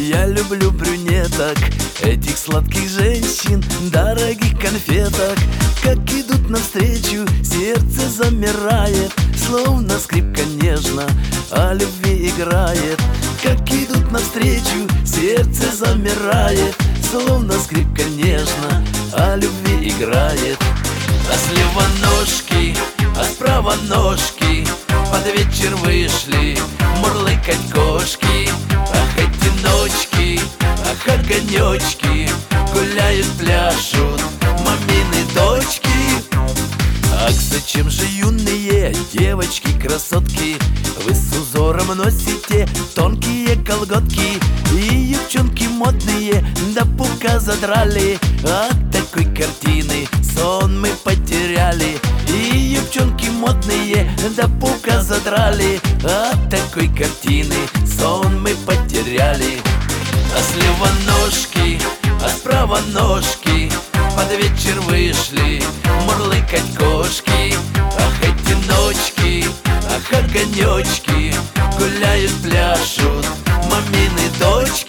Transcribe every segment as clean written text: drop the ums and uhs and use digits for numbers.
Я люблю брюнеток, этих сладких женщин, дорогих конфеток. Как идут навстречу, сердце замирает, словно скрипка нежно о любви играет. Как идут навстречу, сердце замирает, словно скрипка нежно о любви играет. А слева ножки, а справа ножки под вечер вышли мурлыкать кошки. Ах, эти ночки, ах, огонечки, гуляют, пляшут мамины дочки. Ах, зачем же юные девочки, красотки, вы с узором носите тонкие колготки? И девчонки модные до пупка задрали, от такой картины сон мы потеряли. И девчонки модные до пупка задрали, от такой картины сон мы потеряли. А слева ножки, а справа ножки под вечер вышли мурлыкать кошки. Ах, эти ночки, ах, огонечки, гуляют, пляшут мамины дочки.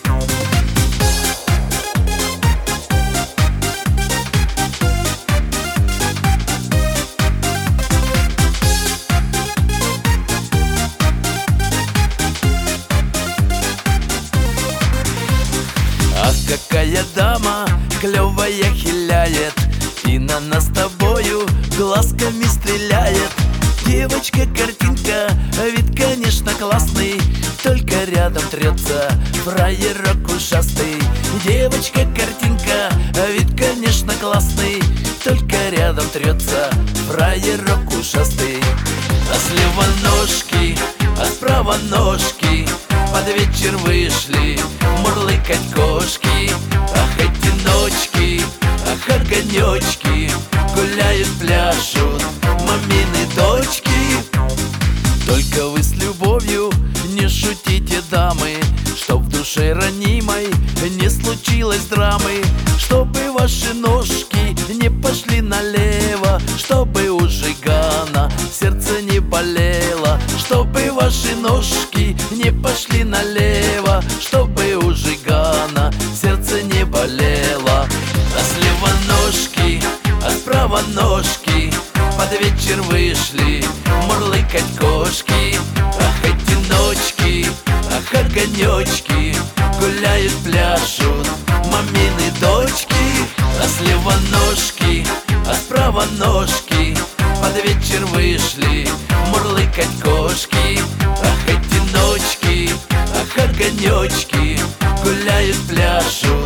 Ах, какая дама клевая хиляет и на нас с тобою глазками стреляет. Девочка, картинка, вид, конечно, классный, только рядом трется фраерок ушастый. Девочка, картинка, вид, конечно, классный, только рядом трется фраерок ушастый. А слева ножки, а справа ножки под вечер вышли мурлыкать кошки. Ах, эти ночки, ах, огонечки, гуляют, пляшут мамины дочки. Только вы с любовью не шутите, дамы, чтоб в душе ранимой не случилось драмы. Чтобы ваши ножки не пошли налево, чтобы у Жигана сердце не болело. Чтобы ваши ножки не пошли налево, чтобы у Жигана сердце не болело. А слева ножки, а справа ножки под вечер вышли мурлыкать кошки. Ах, эти ночки, ах, огонечки, гуляют, пляшут мамины дочки. А слева ножки, а справа ножки под вечер вышли мурлыкать кошки. Ах, эти ночки, ах, огонечки, гуляют, пляшут